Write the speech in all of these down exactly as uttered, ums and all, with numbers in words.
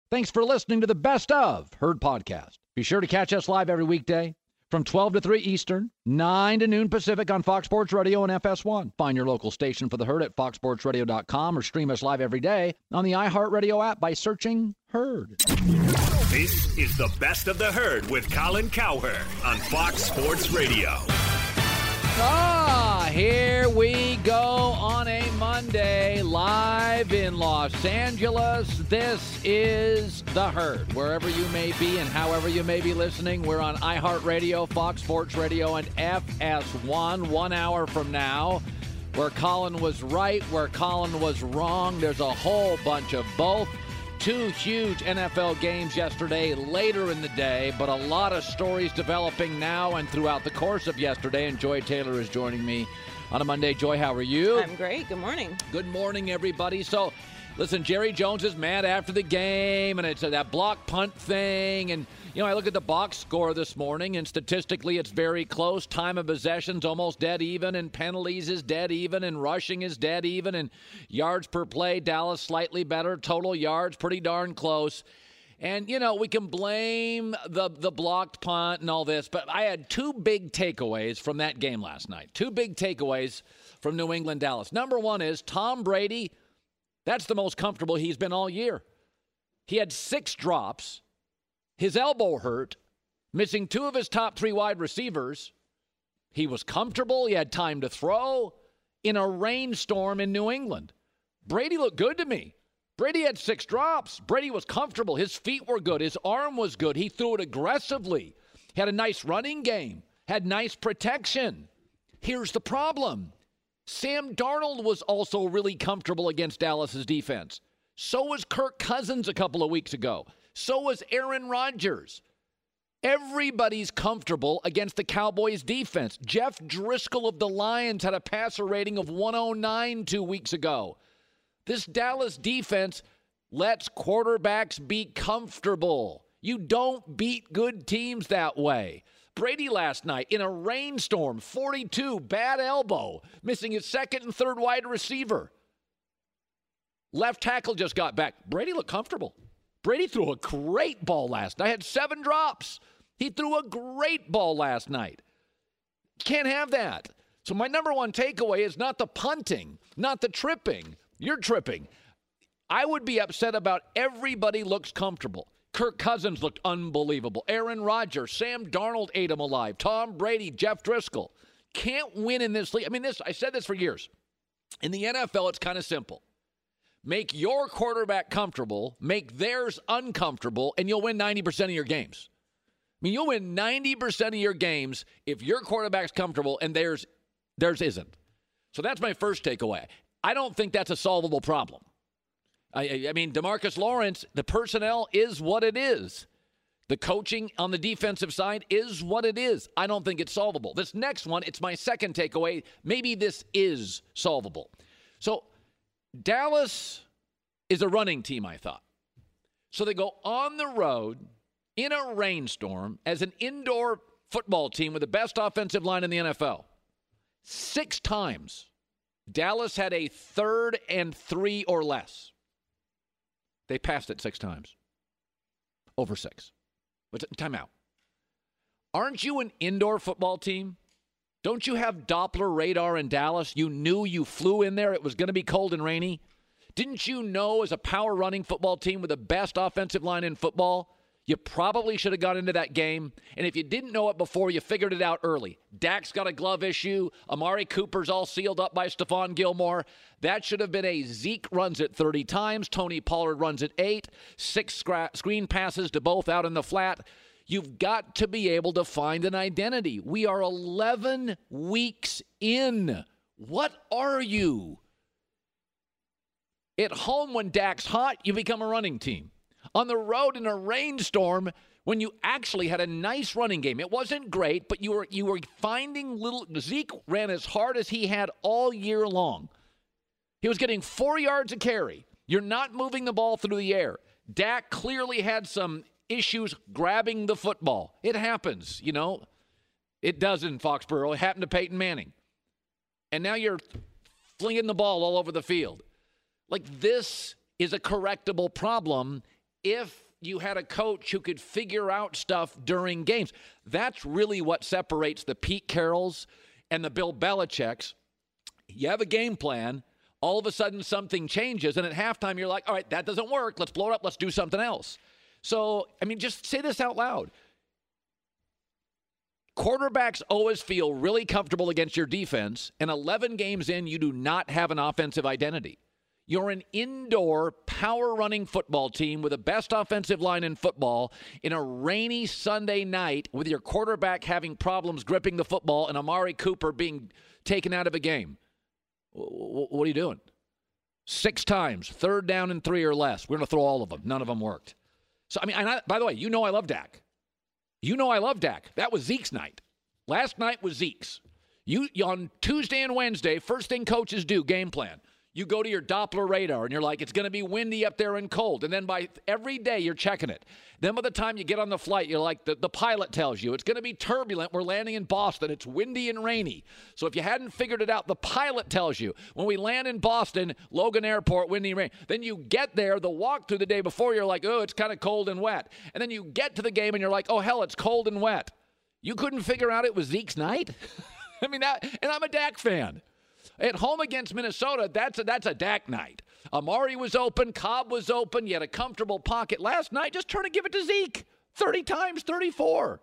Thanks for listening to the Best of Herd podcast. Be sure to catch us live every weekday from twelve to three Eastern, nine to noon Pacific on Fox Sports Radio and F S one. Find your local station for the Herd at fox sports radio dot com or stream us live every day on the iHeartRadio app by searching Herd. This is the Best of the Herd with Colin Cowherd on Fox Sports Radio. Ah, here we go on a Monday, live in Los Angeles. This is The Herd. Wherever you may be and however you may be listening, we're on iHeartRadio, Fox Sports Radio, and F S one. One hour from now, where Colin was right, where Colin was wrong. There's a whole bunch of both. Two huge N F L games yesterday, later in the day, but a lot of stories developing now and throughout the course of yesterday. And Joy Taylor is joining me on a Monday. Joy, how are you? I'm great. Good morning. Good morning, everybody. So, listen, Jerry Jones is mad after the game, and it's that block punt thing. And, you know, I look at the box score this morning, and statistically it's very close. Time of possession's almost dead even, and penalties is dead even, and rushing is dead even, and yards per play, Dallas slightly better. Total yards, pretty darn close. And, you know, we can blame the, the blocked punt and all this, but I had two big takeaways from that game last night. Two big takeaways from New England, Dallas. Number one is Tom Brady, that's the most comfortable he's been all year. He had six drops. His elbow hurt, missing two of his top three wide receivers. He was comfortable. He had time to throw in a rainstorm in New England. Brady looked good to me. Brady had six drops. Brady was comfortable. His feet were good. His arm was good. He threw it aggressively. He had a nice running game, had nice protection. Here's the problem. Sam Darnold was also really comfortable against Dallas's defense. So was Kirk Cousins a couple of weeks ago. So was Aaron Rodgers. Everybody's comfortable against the Cowboys' defense. Jeff Driscoll of the Lions had a passer rating of one oh nine two weeks ago. This Dallas defense lets quarterbacks be comfortable. You don't beat good teams that way. Brady last night in a rainstorm, forty-two, bad elbow, missing his second and third wide receiver. Left tackle just got back. Brady looked comfortable. Brady threw a great ball last night. I had seven drops. He threw a great ball last night. Can't have that. So my number one takeaway is not the punting, not the tripping. You're tripping. I would be upset about everybody looks comfortable. Kirk Cousins looked unbelievable. Aaron Rodgers, Sam Darnold ate him alive. Tom Brady, Jeff Driscoll. Can't win in this league. I mean, this. I said this for years. In the N F L, it's kind of simple. Make your quarterback comfortable, make theirs uncomfortable, and you'll win ninety percent of your games. I mean, you'll win ninety percent of your games if your quarterback's comfortable and theirs, theirs isn't. So that's my first takeaway. I don't think that's a solvable problem. I, I mean, DeMarcus Lawrence, the personnel is what it is. The coaching on the defensive side is what it is. I don't think it's solvable. This next one, it's my second takeaway. Maybe this is solvable. So Dallas is a running team, I thought. So they go on the road in a rainstorm as an indoor football team with the best offensive line in the N F L. Six times, Dallas had a third and three or less. They passed it six times. Over six. But timeout. Aren't you an indoor football team? Don't you have Doppler radar in Dallas? You knew you flew in there. It was going to be cold and rainy. Didn't you know as a power running football team with the best offensive line in football, you probably should have got into that game? And if you didn't know it before, you figured it out early. Dak's got a glove issue. Amari Cooper's all sealed up by Stephon Gilmore. That should have been a Zeke runs it thirty times. Tony Pollard runs it eight. Six scra- screen passes to both out in the flat. You've got to be able to find an identity. We are eleven weeks in. What are you? At home when Dak's hot, you become a running team. On the road in a rainstorm, when you actually had a nice running game. It wasn't great, but you were you were finding little. Zeke ran as hard as he had all year long. He was getting four yards a carry. You're not moving the ball through the air. Dak clearly had some issues grabbing the football. It happens, you know. It does in Foxborough. It happened to Peyton Manning. And now you're flinging the ball all over the field. Like, this is a correctable problem. if you had a coach who could figure out stuff during games. That's really what separates the Pete Carrolls and the Bill Belichicks. You have a game plan. All of a sudden something changes, and at halftime you're like, all right, that doesn't work. Let's blow it up. Let's do something else. So, I mean, just say this out loud. Quarterbacks always feel really comfortable against your defense, and eleven games in, you do not have an offensive identity. You're an indoor, power-running football team with the best offensive line in football in a rainy Sunday night with your quarterback having problems gripping the football and Amari Cooper being taken out of a game. What are you doing? Six times, third down and three or less. We're going to throw all of them. None of them worked. So, I mean, and I, by the way, you know I love Dak. You know I love Dak. That was Zeke's night. Last night was Zeke's. You on Tuesday and Wednesday, first thing coaches do, game plan. You go to your Doppler radar, and you're like, it's going to be windy up there and cold. And then by every day, you're checking it. Then by the time you get on the flight, you're like, the, the pilot tells you, it's going to be turbulent. We're landing in Boston. It's windy and rainy. So if you hadn't figured it out, the pilot tells you, when we land in Boston, Logan Airport, windy and rain. Then you get there, the walk through the day before, you're like, oh, it's kind of cold and wet. And then you get to the game, and you're like, oh, hell, it's cold and wet. You couldn't figure out it was Zeke's night? I mean, that, and I'm a Dak fan. At home against Minnesota, that's a, that's a Dak night. Amari was open. Cobb was open. You had a comfortable pocket. Last night, just trying to give it to Zeke. thirty times, thirty-four.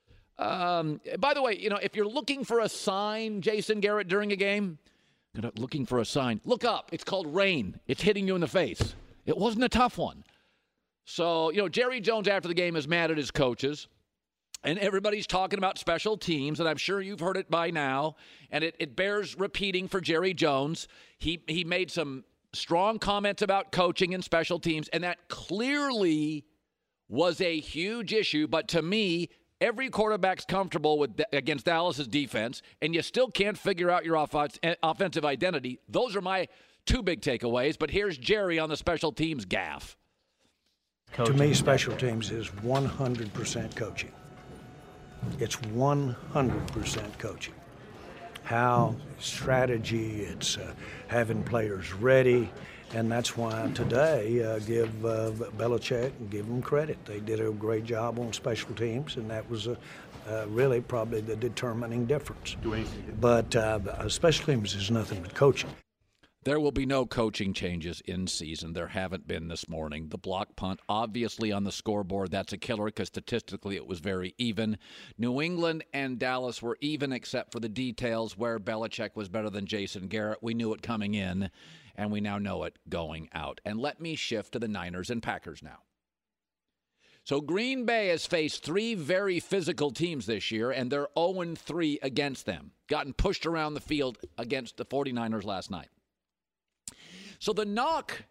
Um, by the way, you know, if you're looking for a sign, Jason Garrett, during a game, looking for a sign, look up. It's called rain. It's hitting you in the face. It wasn't a tough one. So, you know, Jerry Jones after the game is mad at his coaches. And everybody's talking about special teams, and I'm sure you've heard it by now, and it, it bears repeating for Jerry Jones. He he made some strong comments about coaching and special teams, and that clearly was a huge issue. But to me, every quarterback's comfortable with against Dallas's defense, and you still can't figure out your offense, offensive identity. Those are my two big takeaways, but here's Jerry on the special teams gaffe. Coaching. To me, special teams is one hundred percent coaching. It's one hundred percent coaching. How, strategy, it's uh, having players ready, and that's why today uh, give uh, Belichick and give them credit. They did a great job on special teams, and that was uh, uh, really probably the determining difference. But uh, special teams is nothing but coaching. There will be no coaching changes in season. There haven't been this morning. The block punt, obviously on the scoreboard, that's a killer because statistically it was very even. New England and Dallas were even except for the details where Belichick was better than Jason Garrett. We knew it coming in, and we now know it going out. And let me shift to the Niners and Packers now. So Green Bay has faced three very physical teams this year, and they're oh and three against them. Gotten pushed around the field against the 49ers last night. So the knock,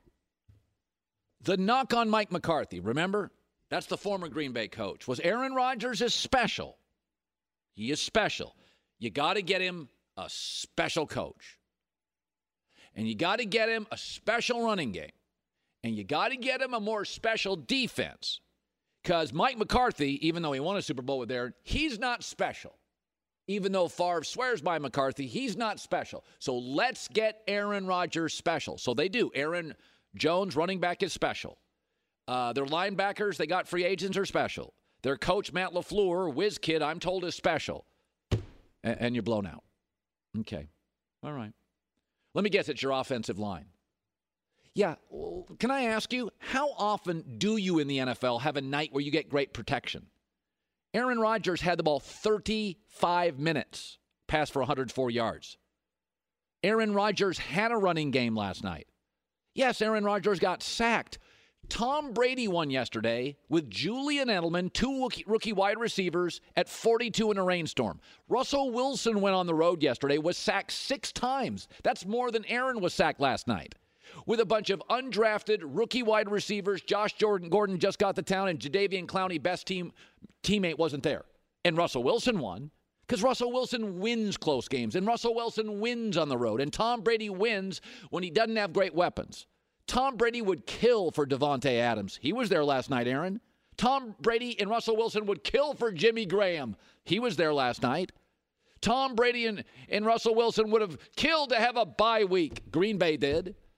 the knock on Mike McCarthy, remember? That's the former Green Bay coach. Was Aaron Rodgers is special. He is special. You got to get him a special coach. And you got to get him a special running game. And you got to get him a more special defense. Because Mike McCarthy, even though he won a Super Bowl with Aaron, he's not special. Even though Favre swears by McCarthy, he's not special. So let's get Aaron Rodgers special. So they do. Aaron Jones, running back, is special. Uh, their linebackers, they got free agents, are special. Their coach, Matt LaFleur, whiz kid, I'm told is special. And, and you're blown out. Okay. All right. Let me guess, it's your offensive line. Yeah. Well, can I ask you, how often do you in the N F L have a night where you get great protection? Aaron Rodgers had the ball thirty-five minutes, passed for one hundred four yards. Aaron Rodgers had a running game last night. Yes, Aaron Rodgers got sacked. Tom Brady won yesterday with Julian Edelman, two rookie, rookie wide receivers, at forty-two in a rainstorm. Russell Wilson went on the road yesterday, was sacked six times. That's more than Aaron was sacked last night. With a bunch of undrafted rookie wide receivers, Josh Jordan Gordon just got to town, and Jadeveon Clowney, best team teammate, wasn't there. And Russell Wilson won because Russell Wilson wins close games, and Russell Wilson wins on the road, and Tom Brady wins when he doesn't have great weapons. Tom Brady would kill for Devontae Adams. He was there last night, Aaron. Tom Brady and Russell Wilson would kill for Jimmy Graham. He was there last night. Tom Brady and, and Russell Wilson would have killed to have a bye week. Green Bay did.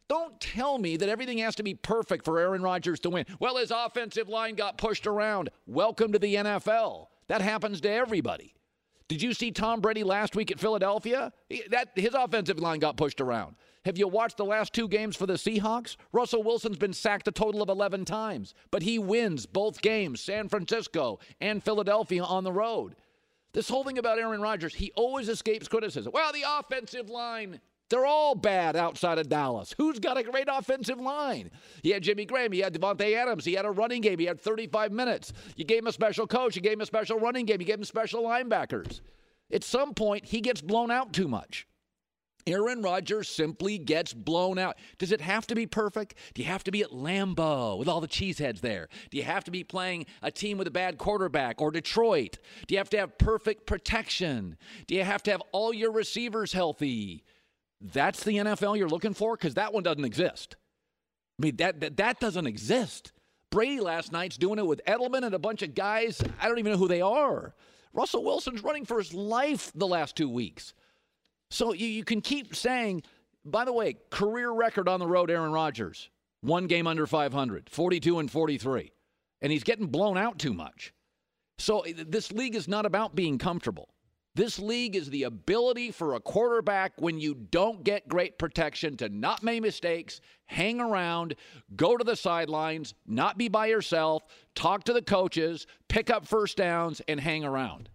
Don't tell me that everything has to be perfect for Aaron Rodgers to win. Well, his offensive line got pushed around. Welcome to the N F L. That happens to everybody. Did you see Tom Brady last week at Philadelphia? He, that, his offensive line got pushed around. Have you watched the last two games for the Seahawks? Russell Wilson's been sacked a total of eleven times, but he wins both games, San Francisco and Philadelphia on the road. This whole thing about Aaron Rodgers, he always escapes criticism. Well, the offensive line, they're all bad outside of Dallas. Who's got a great offensive line? He had Jimmy Graham. He had Devontae Adams. He had a running game. He had thirty-five minutes. You gave him a special coach. You gave him a special running game. You gave him special linebackers. At some point, he gets blown out too much. Aaron Rodgers simply gets blown out. Does it have to be perfect? Do you have to be at Lambeau with all the cheeseheads there? Do you have to be playing a team with a bad quarterback or Detroit? Do you have to have perfect protection? Do you have to have all your receivers healthy? That's the N F L you're looking for? Because that one doesn't exist. I mean, that, that that doesn't exist. Brady last night's doing it with Edelman and a bunch of guys. I don't even know who they are. Russell Wilson's running for his life the last two weeks. So you, you can keep saying, by the way, career record on the road, Aaron Rodgers. One game under five hundred, forty-two and forty-three. And he's getting blown out too much. So this league is not about being comfortable. This league is the ability for a quarterback, when you don't get great protection, to not make mistakes, hang around, go to the sidelines, not be by yourself, talk to the coaches, pick up first downs, and hang around.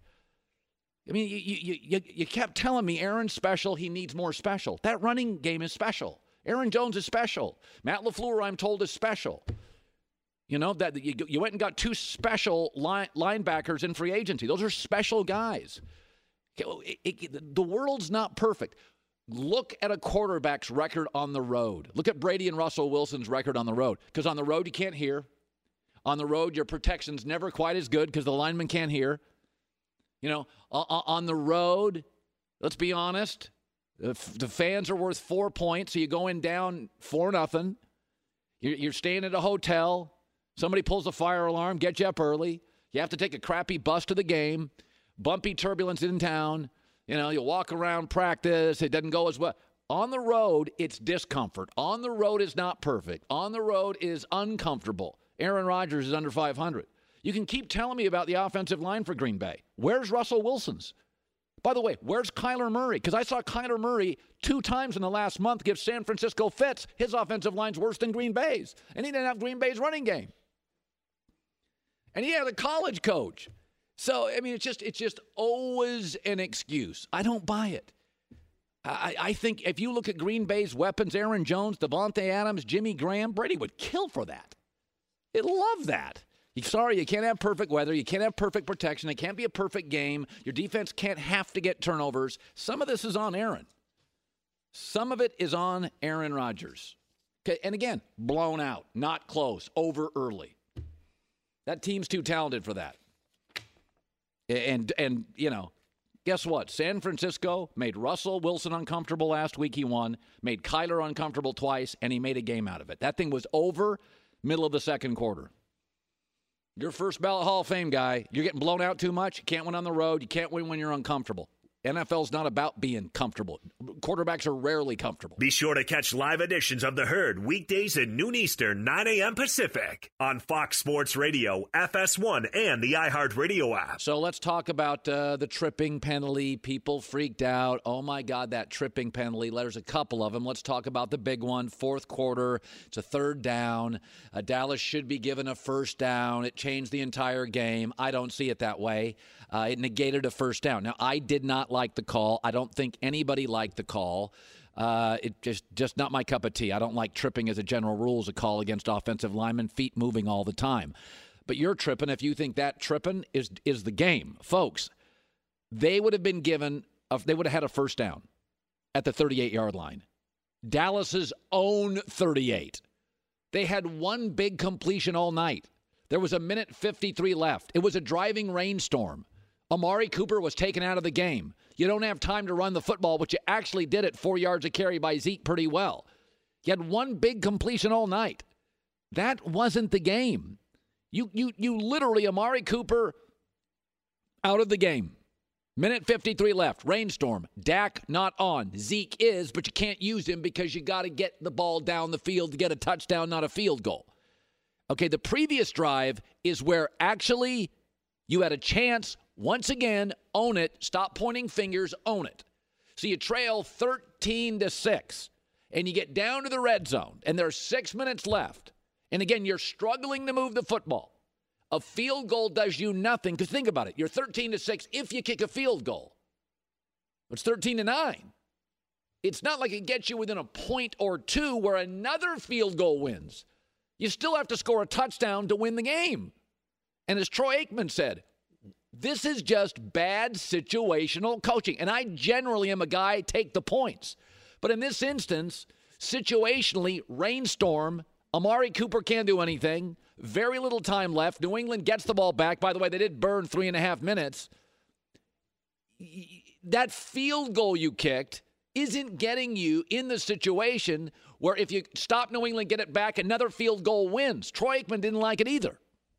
I mean, you, you, you, you kept telling me Aaron's special, he needs more special. That running game is special. Aaron Jones is special. Matt LaFleur, I'm told, is special. You know, that you, you went and got two special line, linebackers in free agency. Those are special guys. It, it, the world's not perfect. Look at a quarterback's record on the road. Look at Brady and Russell Wilson's record on the road. Because on the road, you can't hear. On the road, your protection's never quite as good because the lineman can't hear. You know, on the road, let's be honest, the fans are worth four points, so you go in down four nothing. You're staying at a hotel. Somebody pulls a fire alarm, gets you up early. You have to take a crappy bus to the game. Bumpy turbulence in town. You know, you walk around practice. It doesn't go as well. On the road, it's discomfort. On the road is not perfect. On the road is uncomfortable. Aaron Rodgers is under five hundred. You can keep telling me about the offensive line for Green Bay. Where's Russell Wilson's? By the way, where's Kyler Murray? Because I saw Kyler Murray two times in the last month give San Francisco fits. His offensive line's worse than Green Bay's. And he didn't have Green Bay's running game. And he had a college coach. So, I mean, it's just it's just always an excuse. I don't buy it. I, I think if you look at Green Bay's weapons, Aaron Jones, Devontae Adams, Jimmy Graham, Brady would kill for that. He'd love that. You're sorry, you can't have perfect weather. You can't have perfect protection. It can't be a perfect game. Your defense can't have to get turnovers. Some of this is on Aaron. Some of it is on Aaron Rodgers. Okay, and again, blown out, not close, over early. That team's too talented for that. And, and you know, guess what? San Francisco made Russell Wilson uncomfortable last week. He won. Made Kyler uncomfortable twice, and he made a game out of it. That thing was over middle of the second quarter. You're first ballot Hall of Fame guy. You're getting blown out too much. You can't win on the road. You can't win when you're uncomfortable. N F L's not about being comfortable. Quarterbacks are rarely comfortable. Be sure to catch live editions of The Herd weekdays at noon Eastern, nine a.m. Pacific on Fox Sports Radio, F S one, and the iHeartRadio app. So let's talk about uh, the tripping penalty. People freaked out. Oh, my God, that tripping penalty. There's a couple of them. Let's talk about the big one. Fourth quarter. It's a third down. Uh, Dallas should be given a first down. It changed the entire game. I don't see it that way. Uh, it negated a first down. Now, I did not like the call. I don't think anybody liked the call. Uh, it just just not my cup of tea. I don't like tripping as a general rule as a call against offensive linemen, feet moving all the time. But you're tripping if you think that tripping is is the game. Folks, they would have been given, a, they would have had a first down at the thirty-eight-yard line. Dallas's own thirty-eight. They had one big completion all night. There was a minute fifty-three left. It was a driving rainstorm. Amari Cooper was taken out of the game. You don't have time to run the football, but you actually did it four yards a carry by Zeke pretty well. You had one big completion all night. That wasn't the game. You you you literally, Amari Cooper, out of the game. Minute fifty-three left. Rainstorm. Dak not on. Zeke is, but you can't use him because you got to get the ball down the field to get a touchdown, not a field goal. Okay, the previous drive is where actually you had a chance, once again, own it, stop pointing fingers, own it. So you trail thirteen to six, and you get down to the red zone, and there's six minutes left. And again, you're struggling to move the football. A field goal does you nothing, because think about it. You're thirteen to six if you kick a field goal. It's thirteen to nine. It's not like it gets you within a point or two where another field goal wins. You still have to score a touchdown to win the game. And as Troy Aikman said, this is just bad situational coaching. And I generally am a guy, take the points. But in this instance, situationally, rainstorm, Amari Cooper can't do anything. Very little time left. New England gets the ball back. By the way, they did burn three and a half minutes. That field goal you kicked isn't getting you in the situation where if you stop New England, get it back, another field goal wins. Troy Aikman didn't like it either.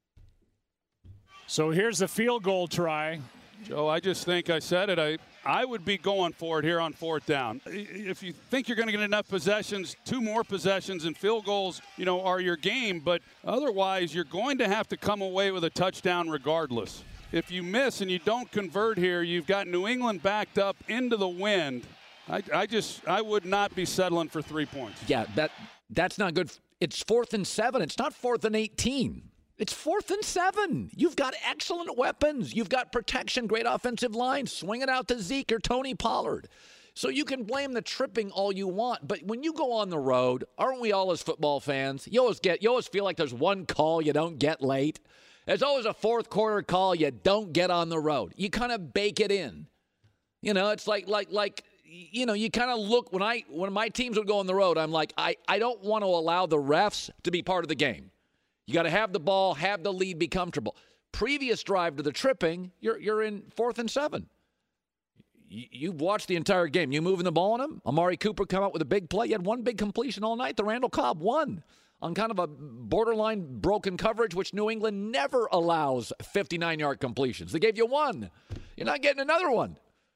So here's the field goal try. Joe, I just think I said it. I, I would be going for it here on fourth down. If you think you're going to get enough possessions, two more possessions and field goals, you know, are your game. But otherwise, you're going to have to come away with a touchdown regardless. If you miss and you don't convert here, you've got New England backed up into the wind. I, I just, I would not be settling for three points. Yeah, that that's not good. It's fourth and seven. It's not fourth and eighteen. It's fourth and seven. You've got excellent weapons. You've got protection, great offensive line. Swing it out to Zeke or Tony Pollard. So you can blame the tripping all you want, but when you go on the road, aren't we all as football fans? You always get, you always feel like there's one call you don't get late. There's always a fourth quarter call you don't get on the road. You kind of bake it in. You know, it's like like like you know, you kind of look when I when my teams would go on the road, I'm like, I, I don't want to allow the refs to be part of the game. You got to have the ball, have the lead, be comfortable. Previous drive to the tripping, you're you're in fourth and seven. You, you've watched the entire game. You moving the ball on him? Amari Cooper come out with a big play. You had one big completion all night. The Randall Cobb won on kind of a borderline broken coverage, which New England never allows fifty-nine-yard completions. They gave you one. You're not getting another one.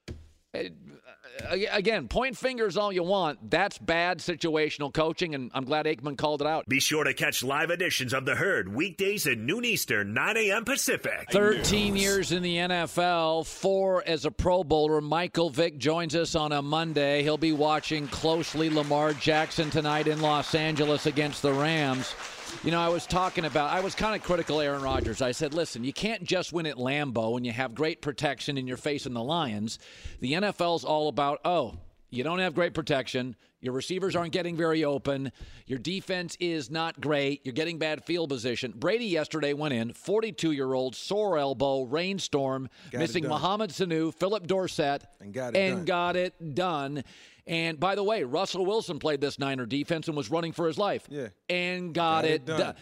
Again, point fingers all you want. That's bad situational coaching, and I'm glad Aikman called it out. Be sure to catch live editions of The Herd weekdays at noon Eastern, nine a.m. Pacific. thirteen years in the N F L, four as a Pro Bowler. Michael Vick joins us on a Monday. He'll be watching closely Lamar Jackson tonight in Los Angeles against the Rams. You know, I was talking about, I was kind of critical of Aaron Rodgers. I said, listen, you can't just win at Lambeau when you have great protection and you're facing the Lions. The N F L's all about, oh, you don't have great protection. Your receivers aren't getting very open. Your defense is not great. You're getting bad field position. Brady yesterday went in, forty-two-year-old, sore elbow, rainstorm, got missing Mohamed Sanu, Philip Dorsett, and got it and done. got it done. And by the way, Russell Wilson played this Niner defense and was running for his life. Yeah. And got, got it, it done. done.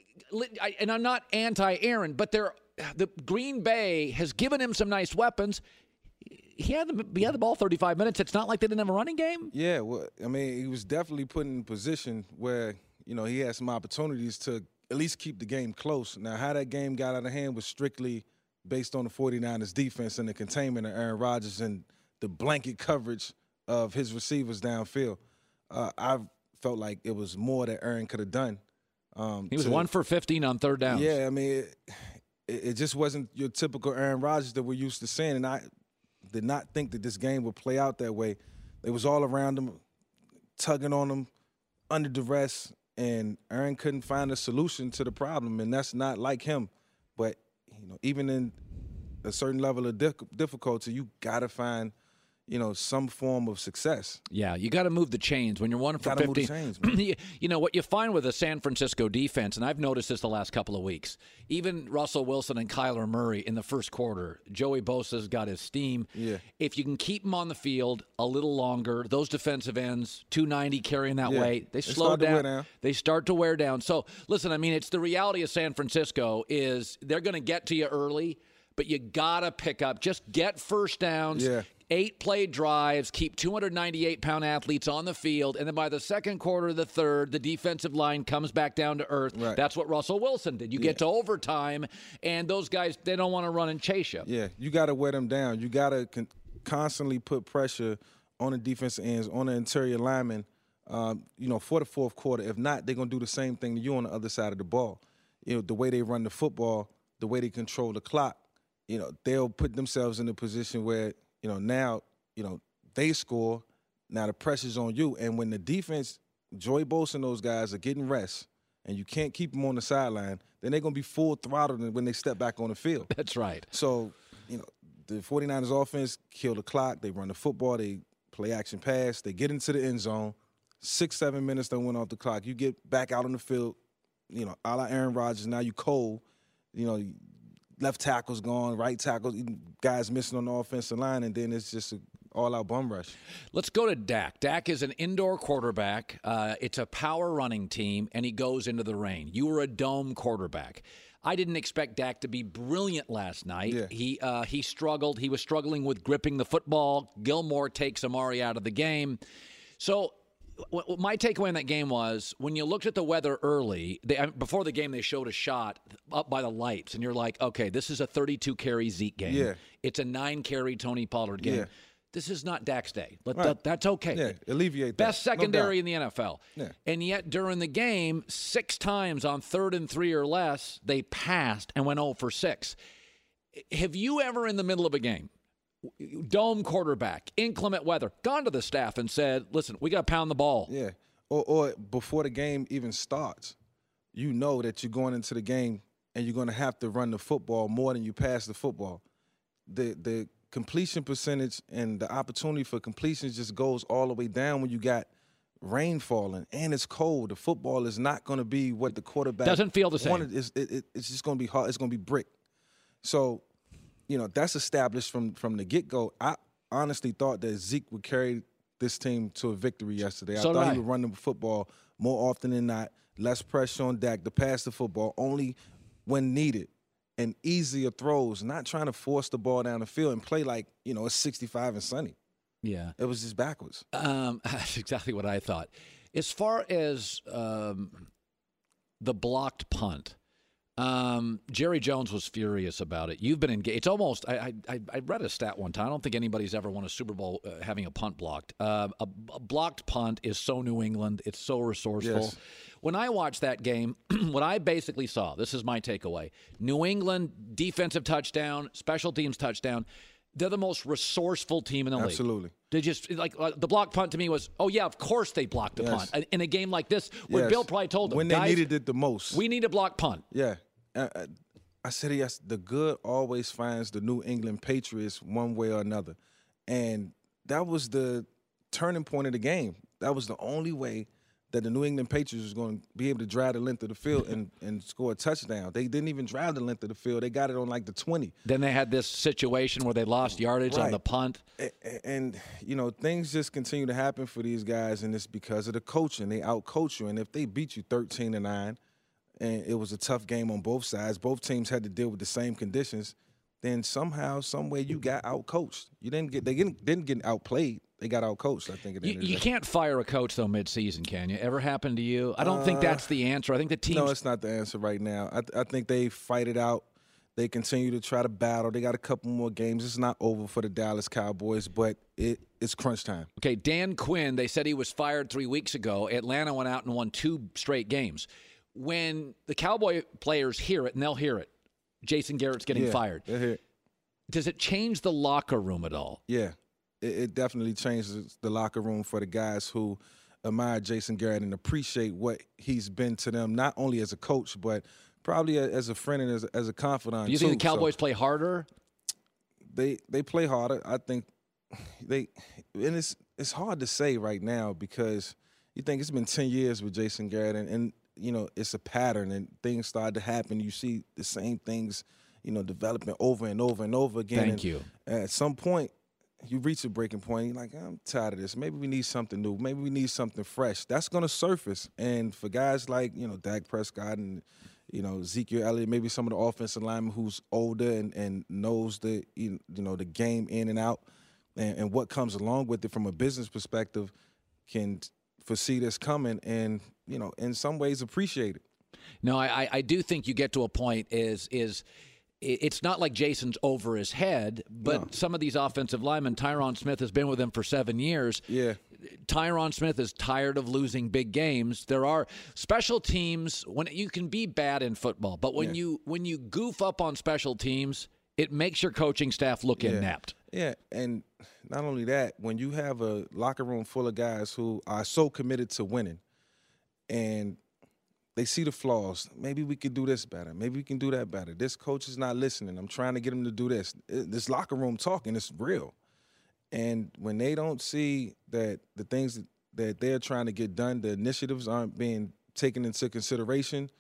I, and I'm not anti-Aaron, but they're, the Green Bay has given him some nice weapons. He had, the, he had the ball thirty-five minutes. It's not like they didn't have a running game. Yeah, well, I mean, he was definitely put in a position where, you know, he had some opportunities to at least keep the game close. Now, how that game got out of hand was strictly based on the 49ers defense and the containment of Aaron Rodgers and the blanket coverage of his receivers downfield. Uh, I felt like it was more that Aaron could have done. Um, he was to, one for fifteen on third downs. Yeah, I mean, it, it just wasn't your typical Aaron Rodgers that we're used to seeing, and I did not think that this game would play out that way. It was all around him, tugging on him, under duress, and Aaron couldn't find a solution to the problem, and that's not like him. But, you know, even in a certain level of difficulty, you got to find – you know, some form of success. Yeah, you got to move the chains when you're one for fifty. Move the chains, you know, what you find with the San Francisco defense, and I've noticed this the last couple of weeks, even Russell Wilson and Kyler Murray in the first quarter, Joey Bosa's got his steam. Yeah. If you can keep them on the field a little longer, those defensive ends, two ninety carrying that yeah. weight, they, they slow down. down. They start to wear down. So, listen, I mean, it's the reality of San Francisco is they're going to get to you early, but you got to pick up. Just get first downs. Yeah. Eight play drives, keep two hundred ninety-eight pound athletes on the field, and then by the second quarter, the third, the defensive line comes back down to earth. Right. That's what Russell Wilson did. You yeah. get to overtime, and those guys, they don't want to run and chase you. Yeah, you got to wear them down. You got to con- constantly put pressure on the defensive ends, on the interior linemen, um, you know, for the fourth quarter. If not, they're going to do the same thing to you on the other side of the ball. You know, the way they run the football, the way they control the clock, you know, they'll put themselves in a position where, you know, now, you know, they score. Now the pressure's on you. And when the defense, Joey Bosa and those guys are getting rest and you can't keep them on the sideline, then they're going to be full throttled when they step back on the field. That's right. So, you know, the 49ers offense kill the clock. They run the football. They play action pass. They get into the end zone. Six, seven minutes done went off the clock. You get back out on the field, you know, a la Aaron Rodgers. Now you cold. You know, left tackle's gone, right tackle, guys missing on the offensive line, and then it's just an all-out bum rush. Let's go to Dak. Dak is an indoor quarterback. Uh, it's a power running team, and he goes into the rain. You were a dome quarterback. I didn't expect Dak to be brilliant last night. Yeah. He uh, he struggled. He was struggling with gripping the football. Gilmore takes Amari out of the game. So w- my takeaway in that game was when you looked at the weather early, they, before the game they showed a shot up by the lights, and you're like, okay, this is a thirty-two carry Zeke game. Yeah. It's a nine carry Tony Pollard game. Yeah. This is not Dak's day. But Right. that, that's okay. Yeah, alleviate that. Best No secondary doubt. in the N F L. Yeah. And yet during the game, six times on third and three or less, they passed and went oh for six. Have you ever in the middle of a game, dome quarterback, inclement weather, gone to the staff and said, listen, we got to pound the ball? Yeah. Or, or before the game even starts, you know that you're going into the game and you're going to have to run the football more than you pass the football. The the completion percentage and the opportunity for completions just goes all the way down when you got rain falling and it's cold. The football is not going to be what the quarterback doesn't feel the same. wanted. It's, it, it, it's just going to be hard. It's going to be brick. So, you know, that's established from from the get-go. I honestly thought that Zeke would carry this team to a victory yesterday. So I did thought I. he would run the football more often than not, less pressure on Dak to pass the football only when needed, and easier throws, not trying to force the ball down the field and play like, you know, it's sixty-five and sunny. Yeah. It was just backwards. Um, that's exactly what I thought. As far as um, the blocked punt, um, Jerry Jones was furious about it. You've been engaged. It's almost, I, I, I read a stat one time. I don't think anybody's ever won a Super Bowl uh, having a punt blocked. Uh, a, a blocked punt is so New England. It's so resourceful. Yes. When I watched that game, what I basically saw, this is my takeaway, New England defensive touchdown, special teams touchdown. They're the most resourceful team in the league. Absolutely. They just, like, uh, the block punt to me was, oh, yeah, of course they blocked the Yes. punt. In a game like this, where Yes. Bill probably told them, when they guys, needed it the most. we need a block punt. Yeah. Uh, uh, I said, yes, the good always finds the New England Patriots one way or another. And that was the turning point of the game. That was the only way that the New England Patriots was going to be able to drive the length of the field and, and score a touchdown. They didn't even drive the length of the field. They got it on like the twenty. Then they had this situation where they lost yardage on Right. the punt. And, and, you know, things just continue to happen for these guys, and it's because of the coaching. They out-coach you, and if they beat you thirteen to nine, and it was a tough game on both sides, both teams had to deal with the same conditions, then somehow, some way you got out-coached. You didn't get, they didn't, didn't get outplayed. They got out-coached, I think. At the You, end of the you day. can't fire a coach, though, midseason, can you? Ever happen to you? I don't think that's the answer. I think the teams No, it's not the answer right now. I, th- I think they fight it out. They continue to try to battle. They got a couple more games. It's not over for the Dallas Cowboys, but it, it's crunch time. Okay, Dan Quinn, they said he was fired three weeks ago. Atlanta went out and won two straight games. When the Cowboy players hear it, and they'll hear it, Jason Garrett's getting Yeah, fired. they're here. Does it change the locker room at all? Yeah, it, it definitely changes the locker room for the guys who admire Jason Garrett and appreciate what he's been to them, not only as a coach, but probably a, as a friend and as, as a confidant. Do you think too. the Cowboys So play harder? they they play harder. I think they, and it's it's hard to say right now because you think it's been ten years with Jason Garrett, and, and you know it's a pattern, and things start to happen. You see the same things, you know, developing over and over and over again. Thank and you. At some point, you reach a breaking point. You're like, I'm tired of this. Maybe we need something new. Maybe we need something fresh. That's going to surface. And for guys like, you know, Dak Prescott and, you know, Ezekiel Elliott, maybe some of the offensive linemen who's older and, and knows the, you know, the game in and out, and, and what comes along with it from a business perspective can foresee this coming and, you know, in some ways appreciate it. No, I, I do think you get to a point is is it's not like Jason's over his head, but no. Some of these offensive linemen, Tyron Smith has been with him for seven years. Yeah. Tyron Smith is tired of losing big games. There are special teams when you can be bad in football, but when yeah. you when you goof up on special teams, it makes your coaching staff look yeah. inept. Yeah, and not only that, when you have a locker room full of guys who are so committed to winning and they see the flaws. Maybe we could do this better. Maybe we can do that better. This coach is not listening. I'm trying to get him to do this. This locker room talking is real. And when they don't see that the things that they're trying to get done, the initiatives aren't being taken into consideration,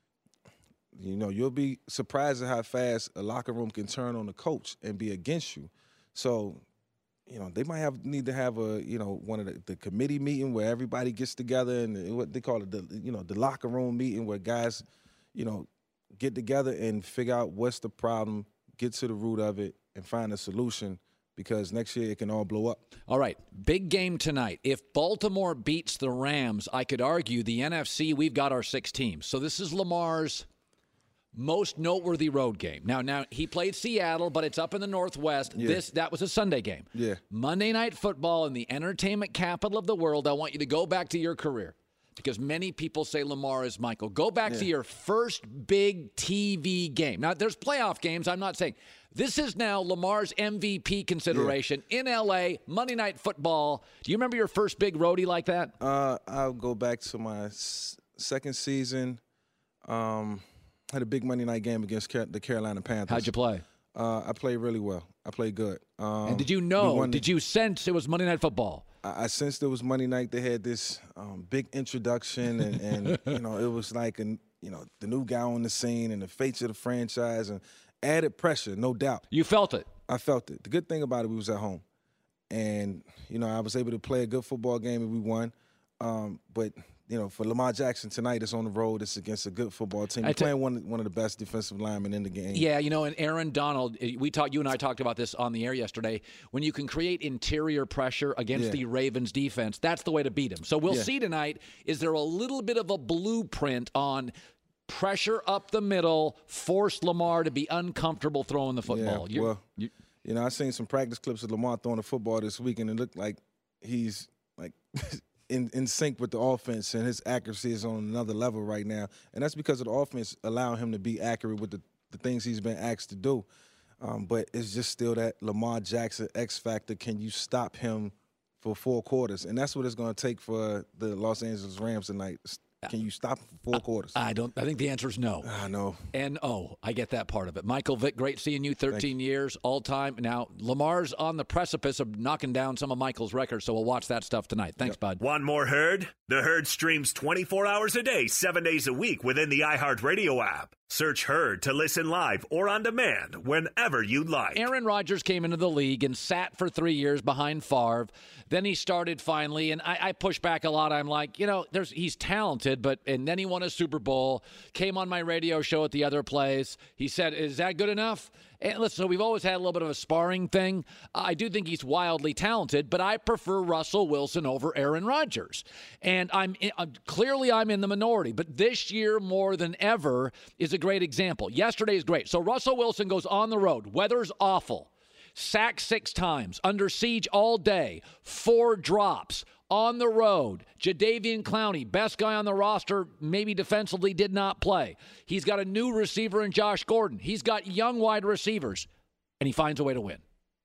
you know, you'll be surprised at how fast a locker room can turn on a coach and be against you. So, you know, they might have need to have a, you know, one of the, the committee meeting where everybody gets together and what they call it, the, you know, the locker room meeting where guys, you know, get together and figure out what's the problem, get to the root of it, and find a solution because next year it can all blow up. All right, big game tonight. If Baltimore beats the Rams, I could argue the N F C, we've got our six teams. So this is Lamar's most noteworthy road game. Now, now he played Seattle, but it's up in the Northwest. Yeah. This that was a Sunday game. Yeah. Monday Night Football in the entertainment capital of the world. I want you to go back to your career because many people say Lamar is Michael. Go back yeah. to your first big T V game. Now, there's playoff games. I'm not saying. This is now Lamar's M V P consideration yeah. in L A, Monday Night Football. Do you remember your first big roadie like that? Uh, I'll go back to my s- second season. Um Had a big Monday night game against the Carolina Panthers. How'd you play? Uh, I played really well. I played good. Um, and did you know, did the, you sense it was Monday Night Football? I, I sensed it was Monday night. They had this um, big introduction, and, and you know, it was like, an, you know, the new guy on the scene and the face of the franchise and added pressure, no doubt. You felt it? I felt it. The good thing about it, we was at home. And, you know, I was able to play a good football game and we won. Um, but – You know, for Lamar Jackson tonight, it's on the road. It's against a good football team. He's playing one one of the best defensive linemen in the game. Yeah, you know, and Aaron Donald, we talked. You and I talked about this on the air yesterday. When you can create interior pressure against yeah. the Ravens defense, that's the way to beat them. So we'll yeah. see tonight. Is there a little bit of a blueprint on pressure up the middle, force Lamar to be uncomfortable throwing the football? Yeah, you, well, you, you know, I seen some practice clips of Lamar throwing the football this week, and it looked like he's like. In, in sync with the offense, and his accuracy is on another level right now. And that's because of the offense allowing him to be accurate with the, the things he's been asked to do. Um, but it's just still that Lamar Jackson X factor. Can you stop him for four quarters? And that's what it's going to take for the Los Angeles Rams tonight. Can you stop him for four quarters? I don't. I think the answer is no. I know. And oh, I get that part of it. Michael Vick, great seeing you. thirteen you. years, all time. Now Lamar's on the precipice of knocking down some of Michael's records, so we'll watch that stuff tonight. Thanks, yep. bud. Want more Herd? The Herd streams twenty-four hours a day, seven days a week within the iHeartRadio app. Search Herd to listen live or on demand whenever you like. Aaron Rodgers came into the league and sat for three years behind Favre. Then he started finally, and I, I push back a lot. I'm like, you know, there's he's talented, but and then he won a Super Bowl, came on my radio show at the other place. He said, is that good enough? And listen, so we've always had a little bit of a sparring thing. I do think he's wildly talented, but I prefer Russell Wilson over Aaron Rodgers. And I'm uh, clearly I'm in the minority, but this year more than ever is a great example. Yesterday is great. So Russell Wilson goes on the road. Weather's awful. Sacked six times, under siege all day, four drops, on the road. Jadeveon Clowney, best guy on the roster, maybe defensively did not play. He's got a new receiver in Josh Gordon. He's got young wide receivers, and he finds a way to win.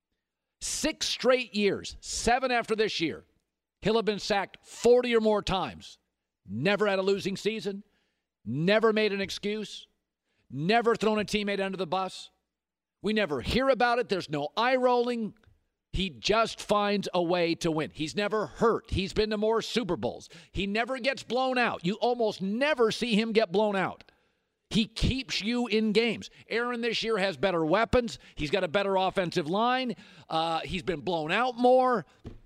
Six straight years, seven after this year, he'll have been sacked forty or more times. Never had a losing season, never made an excuse, never thrown a teammate under the bus. We never hear about it. There's no eye rolling. He just finds a way to win. He's never hurt. He's been to more Super Bowls. He never gets blown out. You almost never see him get blown out. He keeps you in games. Aaron this year has better weapons. He's got a better offensive line. Uh, he's been blown out more.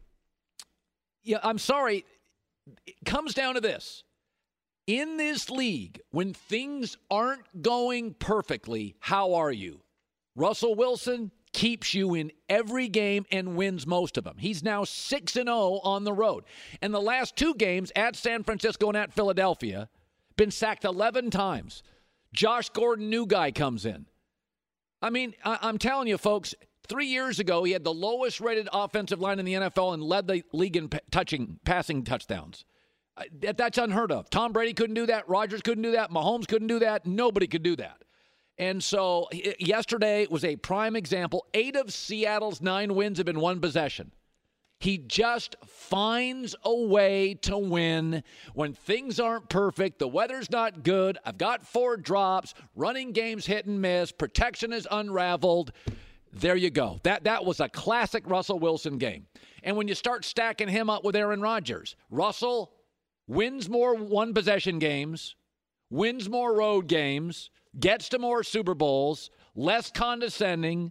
Yeah, I'm sorry. It comes down to this. In this league, when things aren't going perfectly, how are you? Russell Wilson, keeps you in every game and wins most of them. He's now six and oh on the road. And the last two games at San Francisco and at Philadelphia, been sacked eleven times. Josh Gordon, new guy, comes in. I mean, I- I'm telling you, folks, three years ago, he had the lowest rated offensive line in the N F L and led the league in p- touching passing touchdowns. Uh, that, that's unheard of. Tom Brady couldn't do that. Rodgers couldn't do that. Mahomes couldn't do that. Nobody could do that. And so yesterday was a prime example. Eight of Seattle's nine wins have been one possession. He just finds a way to win when things aren't perfect. The weather's not good. I've got four drops. Running game's hit and miss. Protection is unraveled. There you go. That that was a classic Russell Wilson game. And when you start stacking him up with Aaron Rodgers, Russell wins more one-possession games, wins more road games, gets to more Super Bowls, less condescending,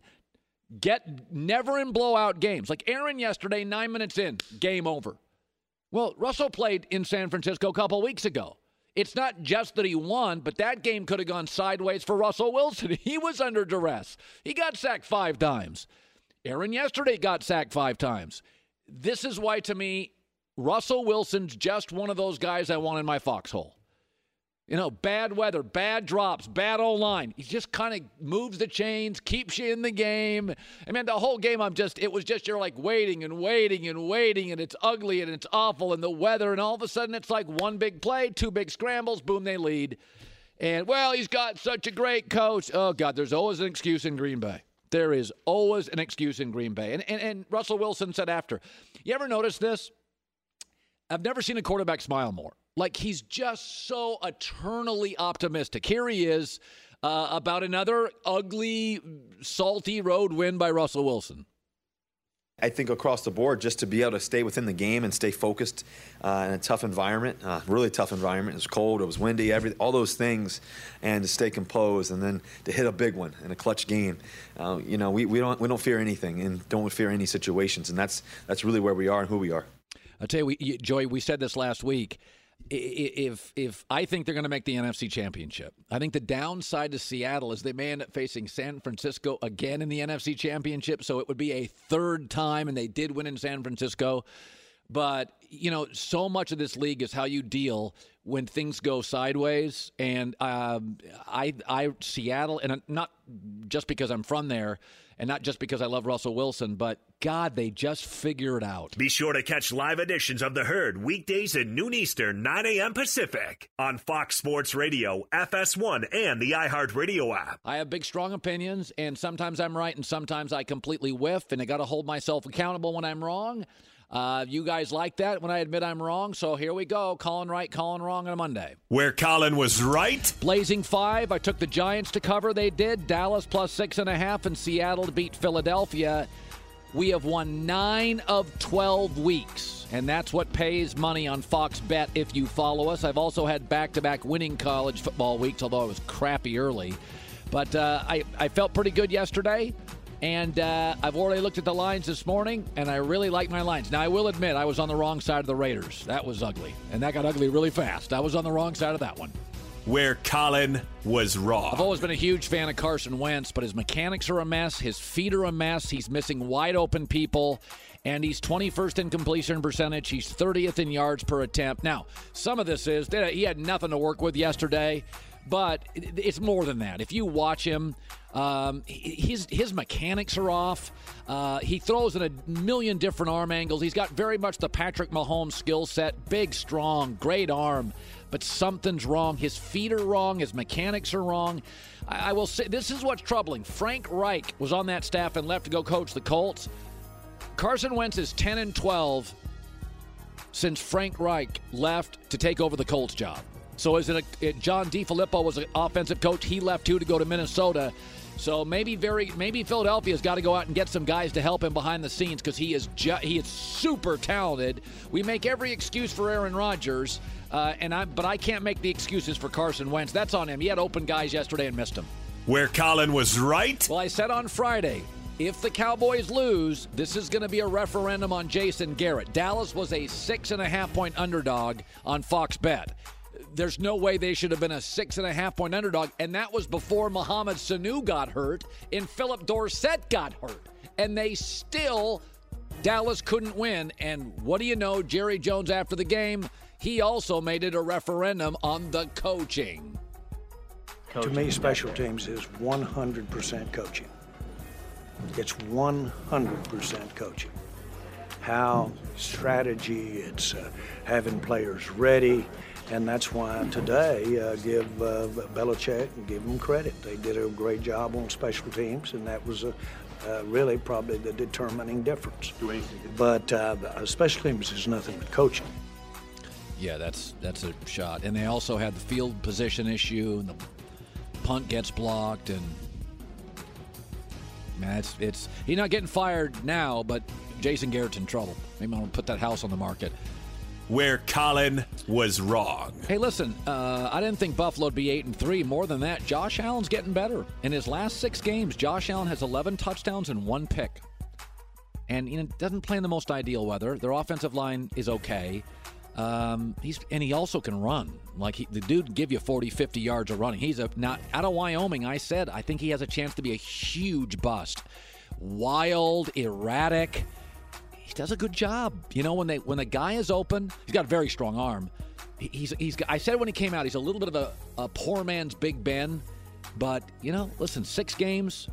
get never in blowout games. Like Aaron yesterday, nine minutes in, game over. Well, Russell played in San Francisco a couple weeks ago. It's not just that he won, but that game could have gone sideways for Russell Wilson. He was under duress. He got sacked five times. Aaron yesterday got sacked five times. This is why, to me, Russell Wilson's just one of those guys I want in my foxhole. You know, bad weather, bad drops, bad O-line. He just kind of moves the chains, keeps you in the game. I mean, the whole game, I'm just, it was just, you're like waiting and waiting and waiting, and it's ugly and it's awful, and the weather, and all of a sudden it's like one big play, two big scrambles, boom, they lead. And, well, he's got such a great coach. Oh, God, there's always an excuse in Green Bay. There is always an excuse in Green Bay. And, and, and Russell Wilson said after, you ever notice this? I've never seen a quarterback smile more. Like, he's just so eternally optimistic. Here he is uh, about another ugly, salty road win by Russell Wilson. I think across the board, just to be able to stay within the game and stay focused uh, in a tough environment, uh, really tough environment. It was cold, it was windy, every, all those things, and to stay composed and then to hit a big one in a clutch game. Uh, you know, we, we don't we don't fear anything and don't fear any situations, and that's that's really where we are and who we are. I'll tell you, we, Joey, we said this last week. If if I think they're going to make the N F C Championship, I think the downside to Seattle is they may end up facing San Francisco again in the N F C Championship, so it would be a third time, and they did win in San Francisco. But, you know, so much of this league is how you deal when things go sideways. And um, I, I, Seattle, and not just because I'm from there, and not just because I love Russell Wilson, but, God, they just figure it out. Be sure to catch live editions of The Herd weekdays at noon Eastern, nine a.m. Pacific on Fox Sports Radio, F S one, and the iHeartRadio app. I have big, strong opinions, and sometimes I'm right, and sometimes I completely whiff, and I got to hold myself accountable when I'm wrong. Uh, you guys like that when I admit I'm wrong, so here we go. Calling right, calling wrong on a Monday. Where Colin was right. Blazing five. I took the Giants to cover. They did. Dallas plus six and a half, and Seattle to beat Philadelphia. We have won nine of twelve weeks, and that's what pays money on Fox Bet if you follow us. I've also had back-to-back winning college football weeks, although I was crappy early. But uh, I, I felt pretty good yesterday. And uh, I've already looked at the lines this morning, and I really like my lines. Now, I will admit I was on the wrong side of the Raiders. That was ugly, and that got ugly really fast. I was on the wrong side of that one. Where Colin was wrong. I've always been a huge fan of Carson Wentz, but his mechanics are a mess. His feet are a mess. He's missing wide-open people, and he's twenty-first in completion percentage. He's thirtieth in yards per attempt. Now, some of this is he had nothing to work with yesterday. But it's more than that. If you watch him, um, his his mechanics are off. Uh, he throws in a million different arm angles. He's got very much the Patrick Mahomes skill set. Big, strong, great arm. But something's wrong. His feet are wrong. His mechanics are wrong. I, I will say, this is what's troubling. Frank Reich was on that staff and left to go coach the Colts. Carson Wentz is ten and twelve since Frank Reich left to take over the Colts job. So is it, a, it John DeFilippo was an offensive coach. He left, too, to go to Minnesota. So maybe very maybe Philadelphia's got to go out and get some guys to help him behind the scenes because he is ju- he is super talented. We make every excuse for Aaron Rodgers, uh, and I but I can't make the excuses for Carson Wentz. That's on him. He had open guys yesterday and missed them. Where Colin was right. Well, I said on Friday, if the Cowboys lose, this is going to be a referendum on Jason Garrett. Dallas was a six and a half point underdog on Fox Bet. there's no way they should have been a six and a half point underdog. And that was before Mohamed Sanu got hurt and Philip Dorsett got hurt. And they still, Dallas couldn't win. And what do you know, Jerry Jones after the game, he also made it a referendum on the coaching. To me, special teams is one hundred percent coaching. It's one hundred percent coaching. How, strategy, it's uh, having players ready, and that's why today uh, give uh, Belichick and give them credit. They did a great job on special teams, and that was a, uh, really probably the determining difference. But uh, special teams is nothing but coaching. Yeah, that's that's a shot. And they also had the field position issue, and the punt gets blocked, and man, it's it's he's not getting fired now, but Jason Garrett's in trouble. Maybe I'm gonna put that house on the market. Where Colin was wrong. Hey, listen, uh, I didn't think Buffalo would be eight and three. More than that, Josh Allen's getting better. In his last six games, Josh Allen has eleven touchdowns and one pick, and you know doesn't play in the most ideal weather. Their offensive line is okay. Um, he's and he also can run. Like he, the dude can give you forty, fifty yards of running. He's a not out of Wyoming. I said I think he has a chance to be a huge bust. Wild, erratic. He does a good job. You know, when they when the guy is open, he's got a very strong arm. He, he's he's. I said when he came out, he's a little bit of a, a poor man's Big Ben. But you know, listen, six games,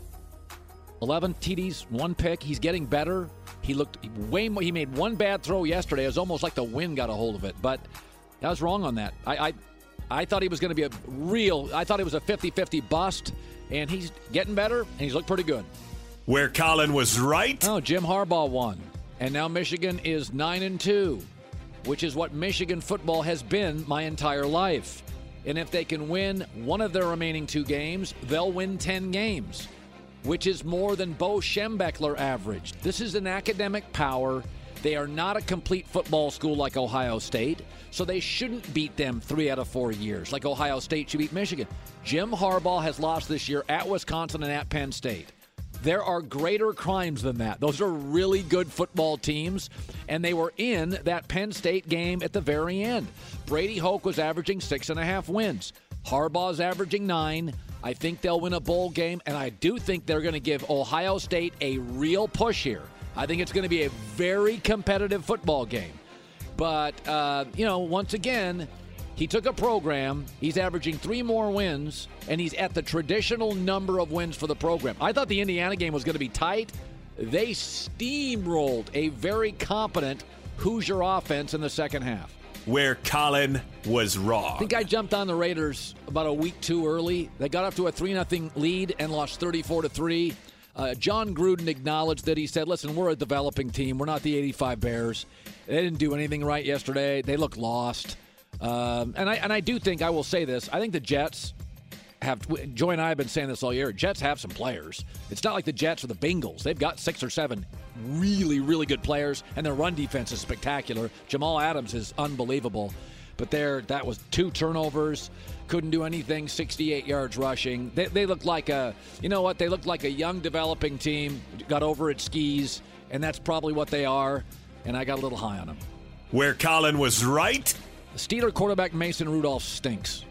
eleven T Ds, one pick. He's getting better. He looked way more. He made one bad throw yesterday. It was almost like the wind got a hold of it. But I was wrong on that. I I, I thought he was going to be a real. I thought it was a fifty-fifty bust, and he's getting better, and he's looked pretty good. Where Colin was right. Oh, Jim Harbaugh won, and now Michigan is nine and two, which is what Michigan football has been my entire life. And if they can win one of their remaining two games, they'll win ten games, which is more than Bo Schembechler averaged. This is an academic power. They are not a complete football school like Ohio State, so they shouldn't beat them three out of four years like Ohio State should beat Michigan. Jim Harbaugh has lost this year at Wisconsin and at Penn State. There are greater crimes than that. Those are really good football teams, and they were in that Penn State game at the very end. Brady Hoke was averaging six and a half wins. Harbaugh's averaging nine. I think they'll win a bowl game, and I do think they're going to give Ohio State a real push here. I think it's going to be a very competitive football game. But, uh, you know, once again, he took a program. He's averaging three more wins, and he's at the traditional number of wins for the program. I thought the Indiana game was going to be tight. They steamrolled a very competent Hoosier offense in the second half. Where Colin was wrong. I think I jumped on the Raiders about a week too early. They got up to a three nothing lead and lost thirty-four to three. Uh, John Gruden acknowledged that. He said, listen, we're a developing team. We're not the eighty-five Bears. They didn't do anything right yesterday. They look lost. Um, and I and I do think, I will say this, I think the Jets have, Joy and I have been saying this all year, Jets have some players. It's not like the Jets or the Bengals. They've got six or seven really, really good players, and their run defense is spectacular. Jamal Adams is unbelievable. But there, that was two turnovers, couldn't do anything, sixty-eight yards rushing. They, they looked like a, you know what, they looked like a young developing team, got over its skis, and that's probably what they are, and I got a little high on them. Where Colin was right. The Steeler quarterback Mason Rudolph stinks.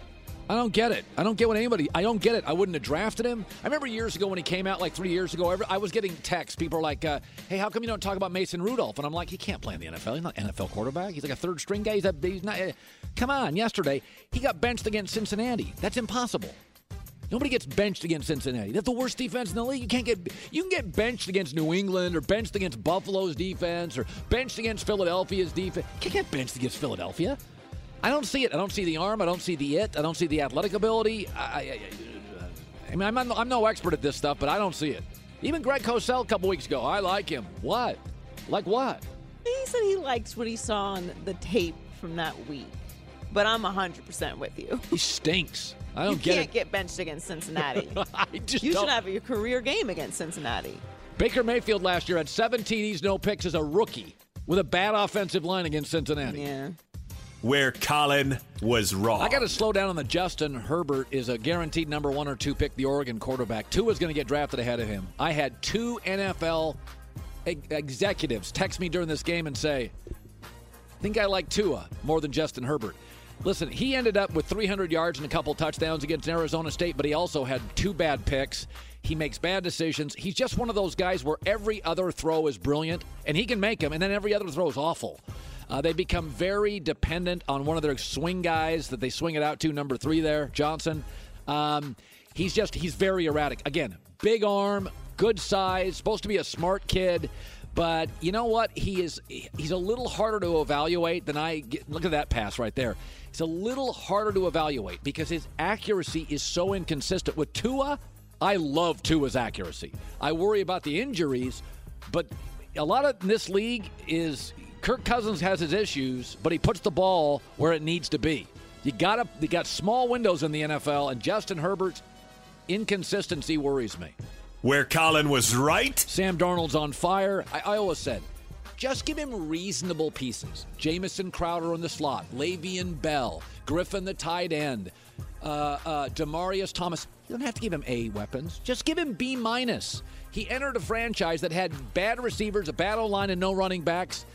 I don't get it. I don't get what anybody, I don't get it. I wouldn't have drafted him. I remember years ago when he came out, like three years ago, I was getting texts. People are like, uh, hey, how come you don't talk about Mason Rudolph? And I'm like, he can't play in the N F L. He's not an N F L quarterback. He's like a third string guy. He's, a, he's not. Uh, come on, yesterday, he got benched against Cincinnati. That's impossible. Nobody gets benched against Cincinnati. That's the worst defense in the league. You can't get, you can get benched against New England or benched against Buffalo's defense or benched against Philadelphia's defense. You can't get benched against Philadelphia. I don't see it. I don't see the arm. I don't see the it. I don't see the athletic ability. I, I, I, I mean, I'm, not, I'm no expert at this stuff, but I don't see it. Even Greg Cosell a couple weeks ago, I like him. What? Like what? He said he likes what he saw on the tape from that week. But I'm one hundred percent with you. He stinks. I don't you get it. You can't get benched against Cincinnati. I just you don't. should have your career game against Cincinnati. Baker Mayfield last year had seven T Ds, no picks as a rookie with a bad offensive line against Cincinnati. Yeah. Where Colin was wrong. I got to slow down on the Justin Herbert is a guaranteed number one or two pick, the Oregon quarterback. Tua is going to get drafted ahead of him. I had two N F L ex- executives text me during this game and say, I think I like Tua more than Justin Herbert. Listen, he ended up with three hundred yards and a couple touchdowns against Arizona State, but he also had two bad picks. He makes bad decisions. He's just one of those guys where every other throw is brilliant, and he can make them, and then every other throw is awful. Uh, they become very dependent on one of their swing guys that they swing it out to, number three there, Johnson. Um, he's just, he's very erratic. Again, big arm, good size, supposed to be a smart kid. But you know what? He is he's a little harder to evaluate than I get. Look at that pass right there. He's a little harder to evaluate because his accuracy is so inconsistent. With Tua, I love Tua's accuracy. I worry about the injuries, but a lot of this league is Kirk Cousins has his issues, but he puts the ball where it needs to be. You got you got small windows in the N F L, and Justin Herbert's inconsistency worries me. Where Colin was right. Sam Darnold's on fire. I, I always said, just give him reasonable pieces. Jamison Crowder in the slot, Le'Veon Bell, Griffin the tight end, uh, uh, Demaryius Thomas. You don't have to give him A weapons. Just give him B minus. He entered a franchise that had bad receivers, a bad O-line, and no running backs.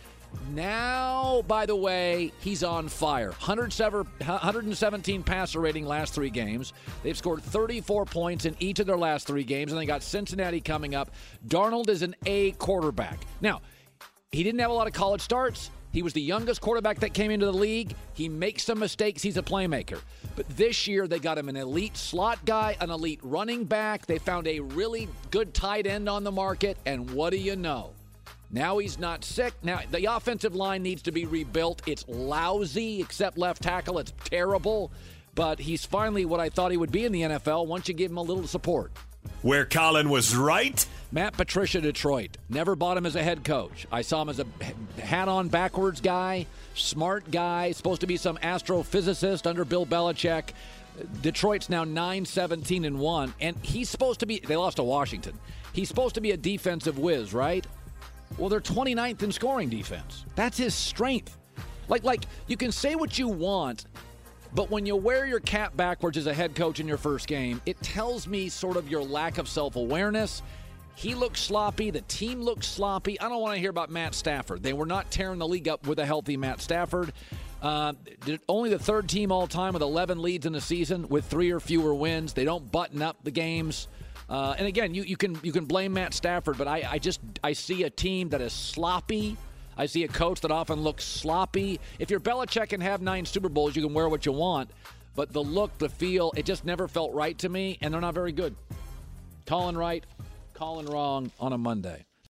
Now, by the way, he's on fire. one hundred seventeen passer rating last three games. They've scored thirty-four points in each of their last three games, and they got Cincinnati coming up. Darnold is an A quarterback. Now, he didn't have a lot of college starts. He was the youngest quarterback that came into the league. He makes some mistakes. He's a playmaker. But this year, they got him an elite slot guy, an elite running back. They found a really good tight end on the market, and what do you know? Now he's not sick. Now, the offensive line needs to be rebuilt. It's lousy, except left tackle. It's terrible. But he's finally what I thought he would be in the N F L once you give him a little support. Where Colin was right. Matt Patricia, Detroit. Never bought him as a head coach. I saw him as a hat-on backwards guy, smart guy, supposed to be some astrophysicist under Bill Belichick. Detroit's now nine seventeen and one, and he's supposed to be – they lost to Washington. He's supposed to be a defensive whiz, right? Well, they're twenty-ninth in scoring defense. That's his strength. Like, like you can say what you want, but when you wear your cap backwards as a head coach in your first game, it tells me sort of your lack of self-awareness. He looks sloppy. The team looks sloppy. I don't want to hear about Matt Stafford. They were not tearing the league up with a healthy Matt Stafford. Uh, only the third team all-time with eleven leads in the season with three or fewer wins. They don't button up the games. Uh, and again, you, you can you can blame Matt Stafford, but I, I just I see a team that is sloppy. I see a coach that often looks sloppy. If you're Belichick and have nine Super Bowls, you can wear what you want. But the look, the feel, it just never felt right to me, and they're not very good. Calling right, calling wrong on a Monday.